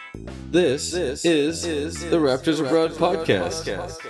This is the Raptors Abroad podcast.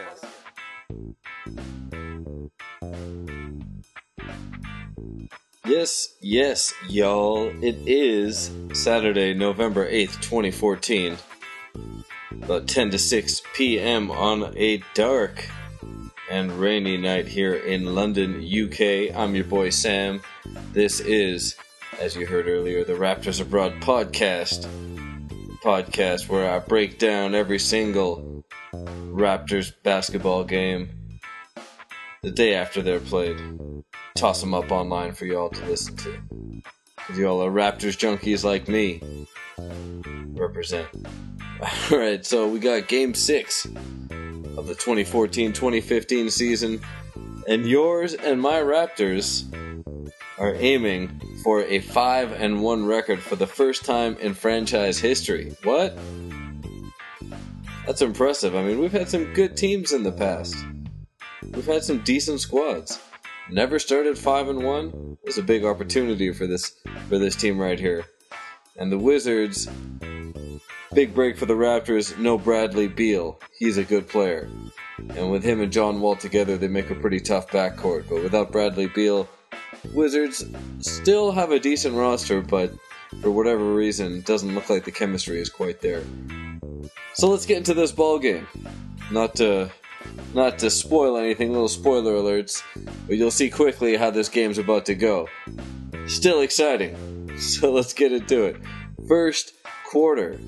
Yes, y'all. It is Saturday, November 8th, 2014. About 10 to 6 p.m. on a dark and rainy night here in London, UK. I'm your boy Sam. This is, as you heard earlier, the Raptors Abroad podcast where I break down every single Raptors basketball game the day after they're played. Toss them up online for y'all to listen to. Because y'all are Raptors junkies like me. Represent. Alright, so we got Game 6 of the 2014-2015 season. And yours and my Raptors are aiming for a 5-1 record for the first time in franchise history. What? That's impressive. I mean, we've had some good teams in the past. We've had some decent squads. Never started 5-1. It's a big opportunity for this team right here. And the Wizards, big break for the Raptors. No Bradley Beal. He's a good player. And with him and John Wall together, they make a pretty tough backcourt. But without Bradley Beal, Wizards still have a decent roster, but for whatever reason, it doesn't look like the chemistry is quite there. So let's get into this ball game. Not to spoil anything, little spoiler alerts, but you'll see quickly how this game's about to go. Still exciting, so let's get into it. First quarter,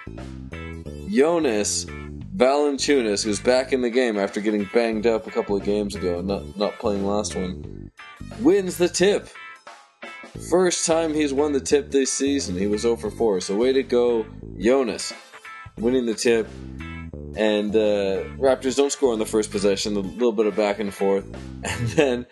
Jonas Valanciunas, who's back in the game after getting banged up a couple of games ago and not playing last one, wins the tip. First time he's won the tip this season. He was 0 for 4, so way to go, Jonas, winning the tip. And Raptors don't score on the first possession, a little bit of back and forth. And then,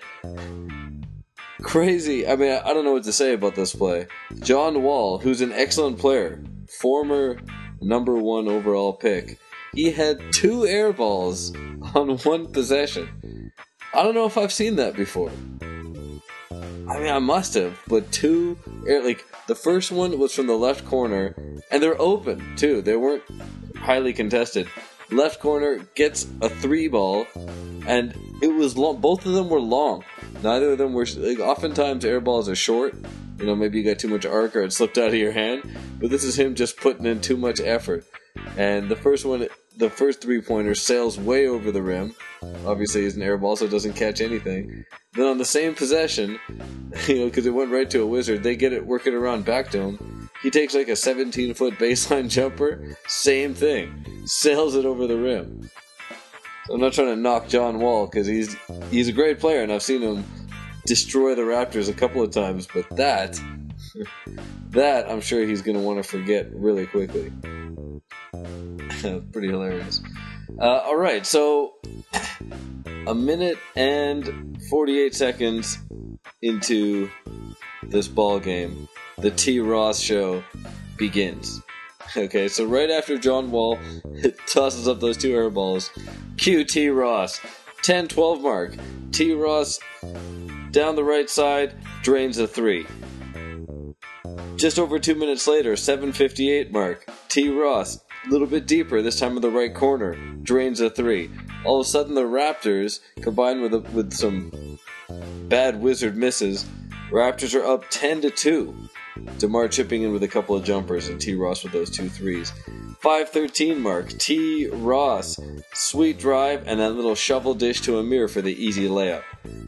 crazy, I mean, I don't know what to say about this play. John Wall, who's an excellent player, former number 1 overall pick, he had 2 air balls on one possession. I don't know if I've seen that before. I mean, I must have, but 2 air, like, the first one was from the left corner, and they're open, too. They weren't highly contested. Left corner gets a 3 ball, and it was long. Both of them were long. Neither of them were, like, oftentimes air balls are short. You know, maybe you got too much arc or it slipped out of your hand, but this is him just putting in too much effort. And the first 3-pointer sails way over the rim. Obviously, he's an air ball, so it doesn't catch anything. Then on the same possession, you know, because it went right to a Wizard, they get it working around back to him. He takes like a 17-foot baseline jumper. Same thing. Sails it over the rim. So I'm not trying to knock John Wall, because he's a great player, and I've seen him destroy the Raptors a couple of times, but that I'm sure he's going to want to forget really quickly. Pretty hilarious. Alright, so a minute and 48 seconds into this ball game, the T. Ross show begins. Okay, so right after John Wall tosses up those 2 air balls, cue T. Ross, 10-12 mark. T. Ross down the right side, drains a 3. Just over 2 minutes later, 7:58 mark, T. Ross, a little bit deeper, this time in the right corner, drains a 3. All of a sudden, the Raptors, combined with some bad Wizard misses, Raptors are up 10-2. DeMar chipping in with a couple of jumpers, and T. Ross with those 2 threes. 5:13 mark, T. Ross, sweet drive, and that little shovel dish to Amir for the easy layup.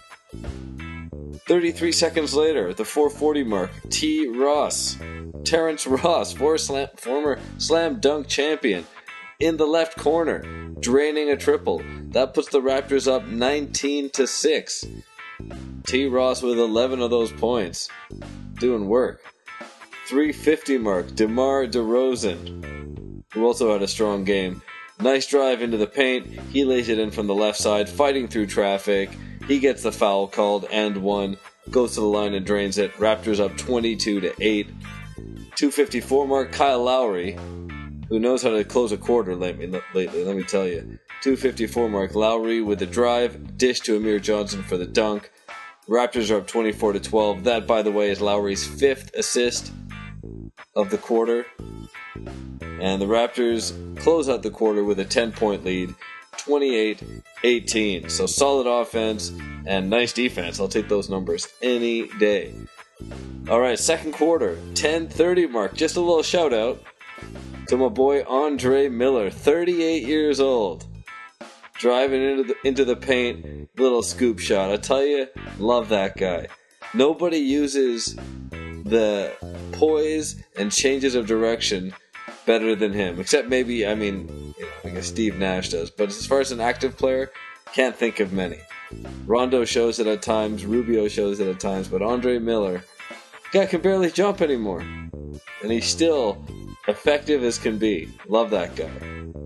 33 seconds later, at the 4:40 mark, T. Ross, Terrence Ross, former slam dunk champion, in the left corner, draining a triple. That puts the Raptors up 19-6. T. Ross with 11 of those points. Doing work. 3:50 mark, DeMar DeRozan, who also had a strong game. Nice drive into the paint. He lays it in from the left side, fighting through traffic. He gets the foul called and one. Goes to the line and drains it. Raptors up 22-8. 2:54 mark, Kyle Lowry, who knows how to close a quarter lately, let me tell you. 2:54 mark, Lowry with the drive, dish to Amir Johnson for the dunk. Raptors are up 24-12. That, by the way, is Lowry's 5th assist of the quarter. And the Raptors close out the quarter with a 10-point lead, 28-18. So solid offense and nice defense. I'll take those numbers any day. All right, second quarter, 10:30 mark. Just a little shout out to my boy Andre Miller, 38 years old. Driving into the paint, little scoop shot. I tell you, love that guy. Nobody uses the poise and changes of direction better than him, except maybe, I guess Steve Nash does. But as far as an active player, can't think of many. Rondo shows it at times, Rubio shows it at times, but Andre Miller, guy can barely jump anymore, and he's still effective as can be. Love that guy.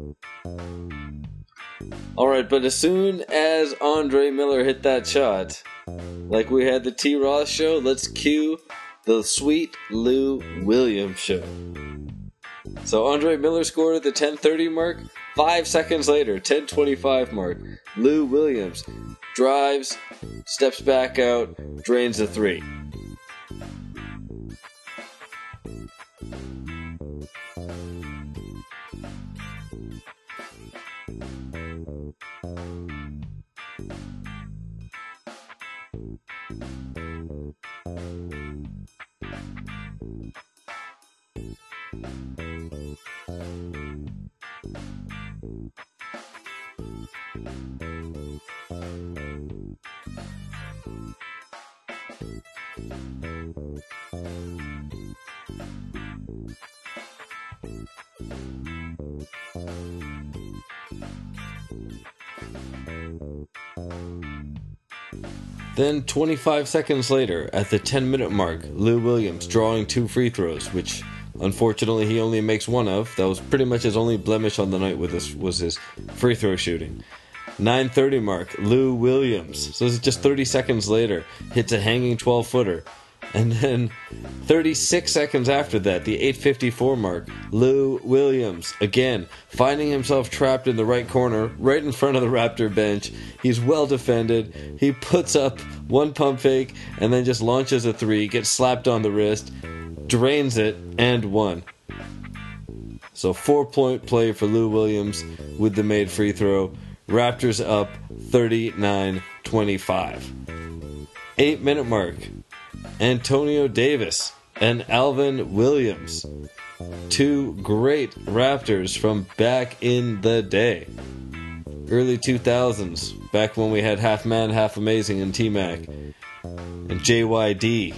Alright, but as soon as Andre Miller hit that shot, like we had the T. Ross show, let's cue the sweet Lou Williams show. So Andre Miller scored at the 10:30 mark. 5 seconds later, 10:25 mark, Lou Williams drives, steps back out, drains the three. Then 25 seconds later, at the 10-minute mark, Lou Williams drawing 2 free throws, which unfortunately he only makes one of. That was pretty much his only blemish on the night with this, was his free throw shooting. 9:30 mark, Lou Williams. So this is just 30 seconds later, hits a hanging 12-footer. And then 36 seconds after that, the 8:54 mark, Lou Williams, again, finding himself trapped in the right corner, right in front of the Raptor bench. He's well defended. He puts up one pump fake and then just launches a three, gets slapped on the wrist, drains it, and one. So 4-point play for Lou Williams with the made free throw. Raptors up 39-25. 8-minute mark. Antonio Davis and Alvin Williams. 2 great Raptors from back in the day. Early 2000s, back when we had Half Man, Half Amazing and T-Mac. And JYD.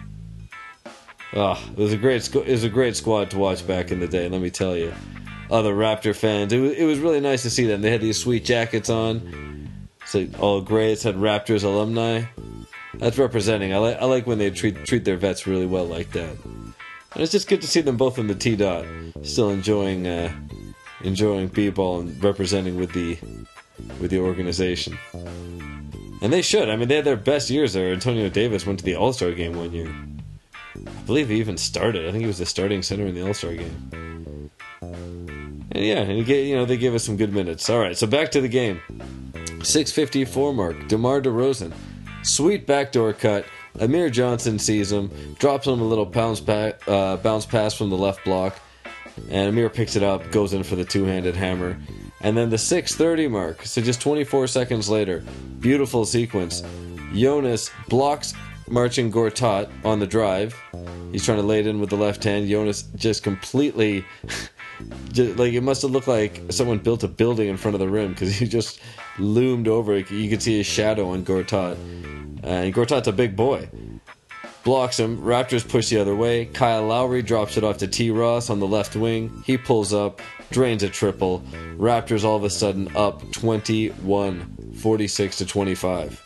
It was a great squad to watch back in the day, let me tell you. Other Raptor fans, it was really nice to see them. They had these sweet jackets on. So all gray, it said Raptors alumni. That's representing. I like when they treat their vets really well like that. And it's just good to see them both in the T-Dot, still enjoying b-ball and representing with the organization. And they should. I mean, they had their best years there. Antonio Davis went to the All-Star game one year. I believe he even started. I think he was the starting center in the All-Star game. And yeah, and they gave us some good minutes. All right, so back to the game. 6:54 mark. DeMar DeRozan. Sweet backdoor cut. Amir Johnson sees him, drops him a little bounce pass from the left block, and Amir picks it up, goes in for the two-handed hammer. And then the 6:30 mark, so just 24 seconds later, beautiful sequence. Jonas blocks Marcin Gortat on the drive. He's trying to lay it in with the left hand. Jonas just completely... like it must have looked like someone built a building in front of the rim because he just loomed over it. You could see his shadow on Gortat. And Gortat's a big boy. Blocks him. Raptors push the other way. Kyle Lowry drops it off to T. Ross on the left wing. He pulls up, drains a triple. Raptors all of a sudden up 21, 46-25.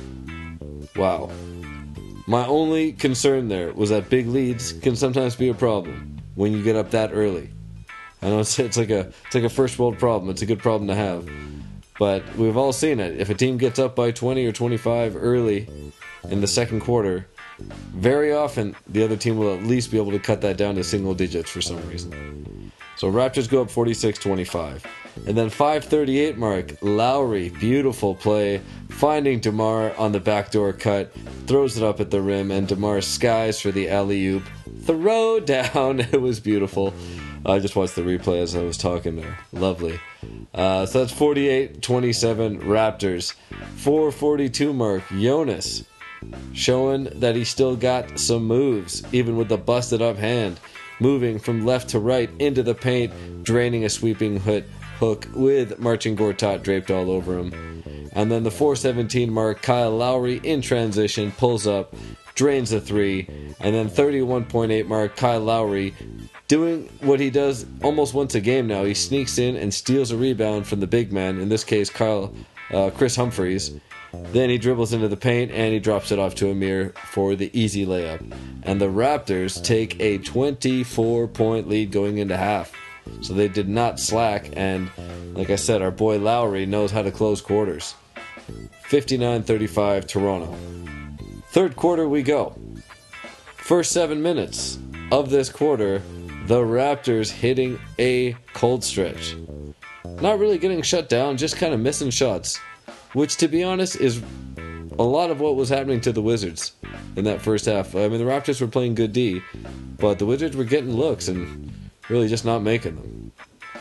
Wow. My only concern there was that big leads can sometimes be a problem when you get up that early. I know it's like a first world problem. It's a good problem to have. But we've all seen it. If a team gets up by 20 or 25 early in the second quarter, very often the other team will at least be able to cut that down to single digits for some reason. So Raptors go up 46-25. And then 5:38 mark, Lowry, beautiful play, finding DeMar on the backdoor cut, throws it up at the rim, and DeMar skies for the alley-oop. Throw down, it was beautiful. I just watched the replay as I was talking there. Lovely. So that's 48-27 Raptors. 4:42 mark, Jonas showing that he still got some moves, even with the busted up hand. Moving from left to right into the paint, draining a sweeping hook with Marcin Gortat draped all over him. And then the 4:17 mark, Kyle Lowry in transition, pulls up, drains the three. And then 31.8 mark, Kyle Lowry doing what he does almost once a game now. He sneaks in and steals a rebound from the big man, in this case Chris Humphries. Then he dribbles into the paint and he drops it off to Amir for the easy layup. And the Raptors take a 24-point lead going into half. So they did not slack, and like I said, our boy Lowry knows how to close quarters. 59-35 Toronto. Third quarter we go. First 7 minutes of this quarter, the Raptors hitting a cold stretch. Not really getting shut down, just kind of missing shots. Which, to be honest, is a lot of what was happening to the Wizards in that first half. I mean, the Raptors were playing good D, but the Wizards were getting looks and really just not making them.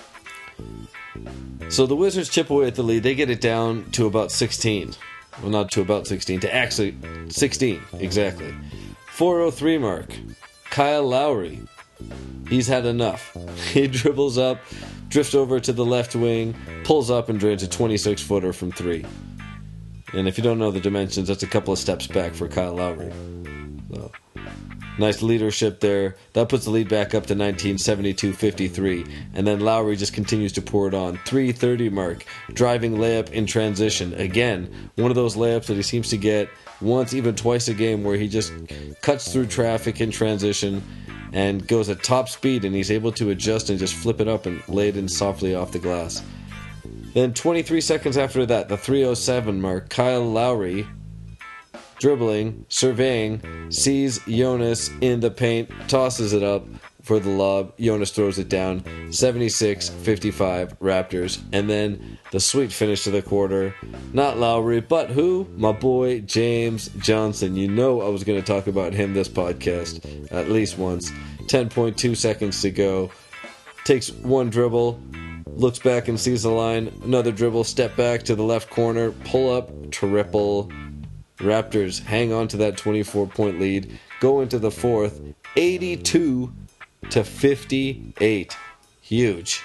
So the Wizards chip away at the lead. They get it down to about 16. Well, not to about 16, to actually 16, exactly. 4:03 mark. Kyle Lowry. He's had enough. He dribbles up, drifts over to the left wing, pulls up and drains a 26-footer from three. And if you don't know the dimensions, that's a couple of steps back for Kyle Lowry. So, nice leadership there. That puts the lead back up to 19-72-53. And then Lowry just continues to pour it on. 3:30 mark. Driving layup in transition. Again, one of those layups that he seems to get once, even twice a game, where he just cuts through traffic in transition and goes at top speed, and he's able to adjust and just flip it up and lay it in softly off the glass. Then 23 seconds after that, the 3:07 mark, Kyle Lowry, dribbling, surveying, sees Jonas in the paint, tosses it up for the lob. Jonas throws it down. 76-55 Raptors. And then the sweet finish to the quarter. Not Lowry, but who? My boy James Johnson. You know I was going to talk about him this podcast at least once. 10.2 seconds to go. Takes one dribble. Looks back and sees the line. Another dribble. Step back to the left corner. Pull up. Triple. Raptors hang on to that 24-point lead. Go into the fourth. 82-58. Huge.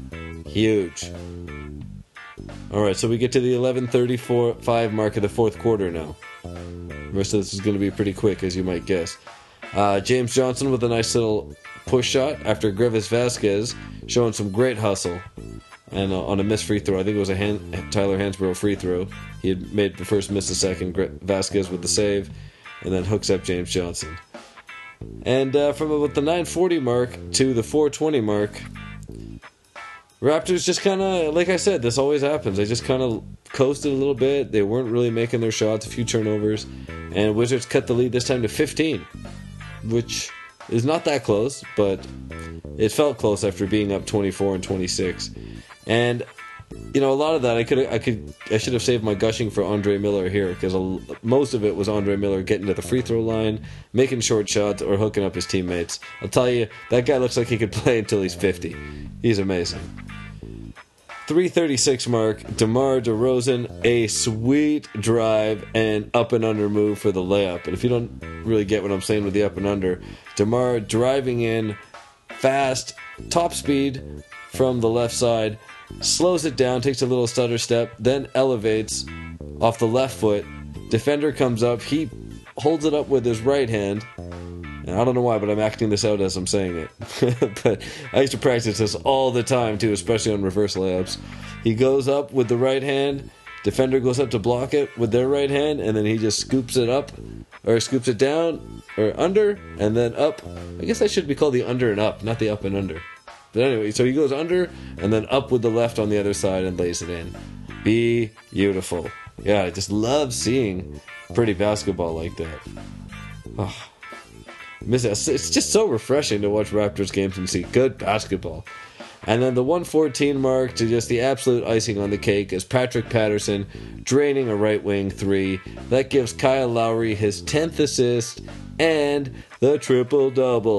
Alright, so we get to the 11:34-5 mark of the fourth quarter now. The rest of this is going to be pretty quick, as you might guess. James Johnson with a nice little push shot after Grivis Vasquez showing some great hustle. And on a missed free throw, I think it was a Tyler Hansbrough free throw. He had made the first, missed the second. Vasquez with the save, and then hooks up James Johnson. And from about the 9:40 mark to the 4:20 mark, Raptors just kind of, like I said, this always happens. They just kind of coasted a little bit. They weren't really making their shots, a few turnovers. And Wizards cut the lead this time to 15, which is not that close, but it felt close after being up 24 and 26. And you know, a lot of that I should have saved my gushing for Andre Miller here, because most of it was Andre Miller getting to the free throw line, making short shots, or hooking up his teammates. I'll tell you, that guy looks like he could play until he's 50. He's amazing. 3:36 mark, DeMar DeRozan, a sweet drive and up and under move for the layup. And if you don't really get what I'm saying with the up and under, DeMar driving in fast, top speed from the left side, slows it down, takes a little stutter step, then elevates off the left foot. Defender comes up, he holds it up with his right hand. And I don't know why, but I'm acting this out as I'm saying it. But I used to practice this all the time too, especially on reverse layups. He goes up with the right hand, defender goes up to block it with their right hand, and then he just scoops it up, or scoops it down, or under, and then up. I guess that should be called the under and up, not the up and under. But anyway, so he goes under and then up with the left on the other side and lays it in. Beautiful. Yeah, I just love seeing pretty basketball like that. Oh, it's just so refreshing to watch Raptors games and see good basketball. And then the 1:14 mark to just the absolute icing on the cake is Patrick Patterson draining a right wing three. That gives Kyle Lowry his 10th assist and the triple-double.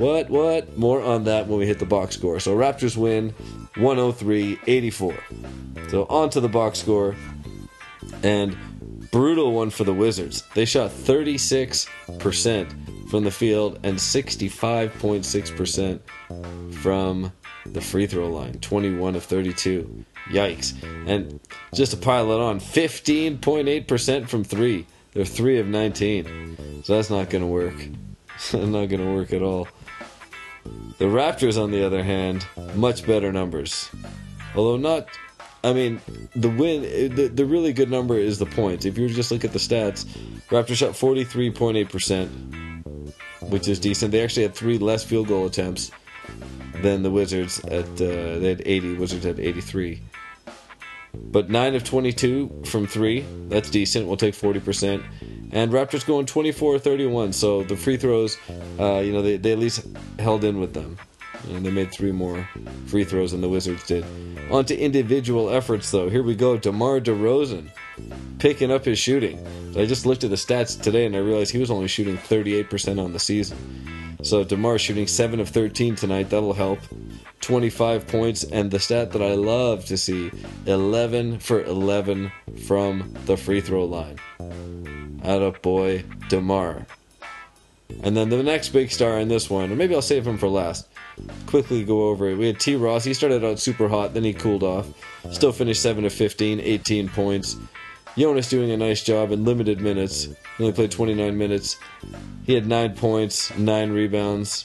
What? More on that when we hit the box score. So Raptors win 103-84. So on to the box score. And brutal one for the Wizards. They shot 36% from the field and 65.6% from the free throw line. 21 of 32. Yikes. And just to pile it on, 15.8% from 3. They're 3 of 19. So that's not going to work. Not going to work at all. The Raptors, on the other hand, much better numbers. Although not... I mean, the really good number is the points. If you just look at the stats, Raptors shot 43.8%, which is decent. They actually had 3 less field goal attempts than the Wizards. They had 80. Wizards had 83. But 9 of 22 from 3. That's decent. We'll take 40%. And Raptors going 24-31. So the free throws, they at least held in with them. And they made 3 more free throws than the Wizards did. On to individual efforts, though. Here we go. DeMar DeRozan picking up his shooting. So I just looked at the stats today and I realized he was only shooting 38% on the season. So DeMar shooting 7 of 13 tonight. That'll help. 25 points. And the stat that I love to see, 11 for 11 from the free throw line. Atta boy, DeMar. And then the next big star in this one, or maybe I'll save him for last. Quickly go over it. We had T. Ross. He started out super hot, then he cooled off. Still finished 7 of 15, 18 points. Jonas doing a nice job in limited minutes. He only played 29 minutes. He had 9 points, 9 rebounds.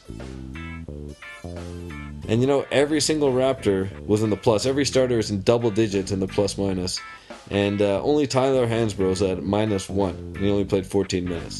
And every single Raptor was in the plus. Every starter is in double digits in the plus minus. And only Tyler Hansbrough's at -1. And he only played 14 minutes.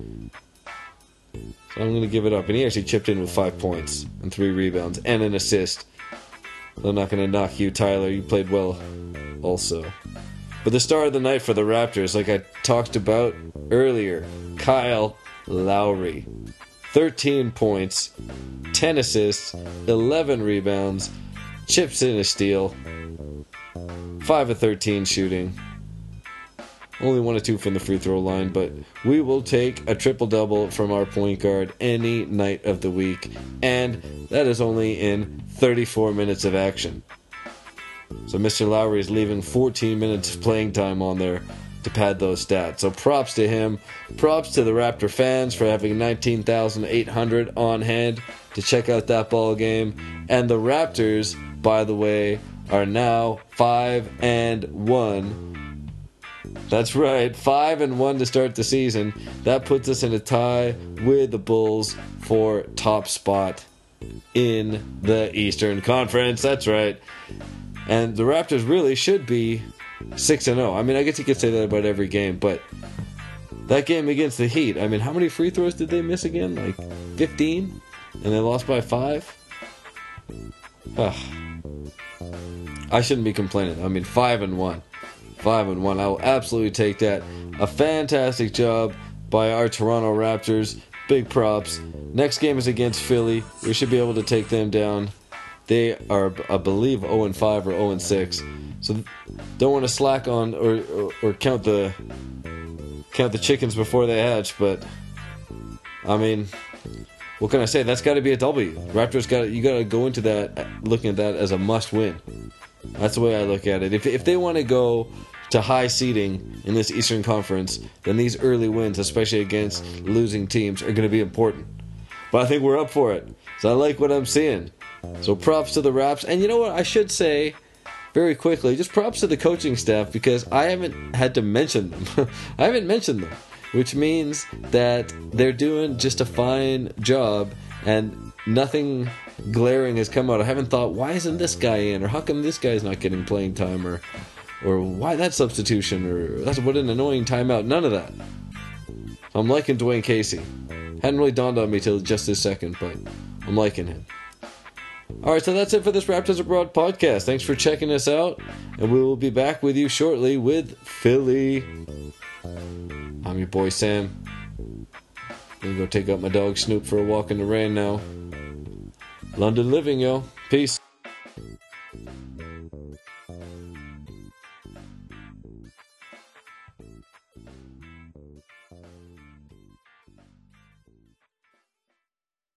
So I'm going to give it up. And he actually chipped in with 5 points and 3 rebounds and an assist. So I'm not going to knock you, Tyler. You played well also. But the star of the night for the Raptors, like I talked about earlier, Kyle Lowry. 13 points, 10 assists, 11 rebounds, chips in a steal, 5 of 13 shooting. Only 1 of 2 from the free throw line, but we will take a triple-double from our point guard any night of the week, and that is only in 34 minutes of action. So Mr. Lowry is leaving 14 minutes of playing time on there to pad those stats. So props to him. Props to the Raptor fans for having 19,800 on hand to check out that ball game. And the Raptors, by the way, are now 5-1. That's right, 5-1 to start the season. That puts us in a tie with the Bulls for top spot in the Eastern Conference. That's right. And the Raptors really should be 6-0. I mean, I guess you could say that about every game, but that game against the Heat, I mean, how many free throws did they miss again? Like 15? And they lost by 5? I shouldn't be complaining. I mean, 5-1. 5-1. I will absolutely take that. A fantastic job by our Toronto Raptors. Big props. Next game is against Philly. We should be able to take them down. They are, I believe, 0-5 or 0-6. So don't want to slack on or count the chickens before they hatch. But I mean, what can I say? That's got to be a W. Raptors you got to go into that looking at that as a must win. That's the way I look at it. If they want to go to high seeding in this Eastern Conference, then these early wins, especially against losing teams, are going to be important. But I think we're up for it. So I like what I'm seeing. So props to the Raps. And you know what? I should say, very quickly, just props to the coaching staff, because I haven't had to mention them. I haven't mentioned them, which means that they're doing just a fine job and nothing glaring has come out. I haven't thought, why isn't this guy in? Or how come this guy's not getting playing time? Or why that substitution? Or that's what an annoying timeout. None of that. I'm liking Dwayne Casey. Hadn't really dawned on me till just this second, but I'm liking him. Alright, so that's it for this Raptors Abroad podcast. Thanks for checking us out, and we will be back with you shortly with Philly. I'm your boy Sam. I'm gonna go take out my dog Snoop for a walk in the rain now. London living, yo. Peace.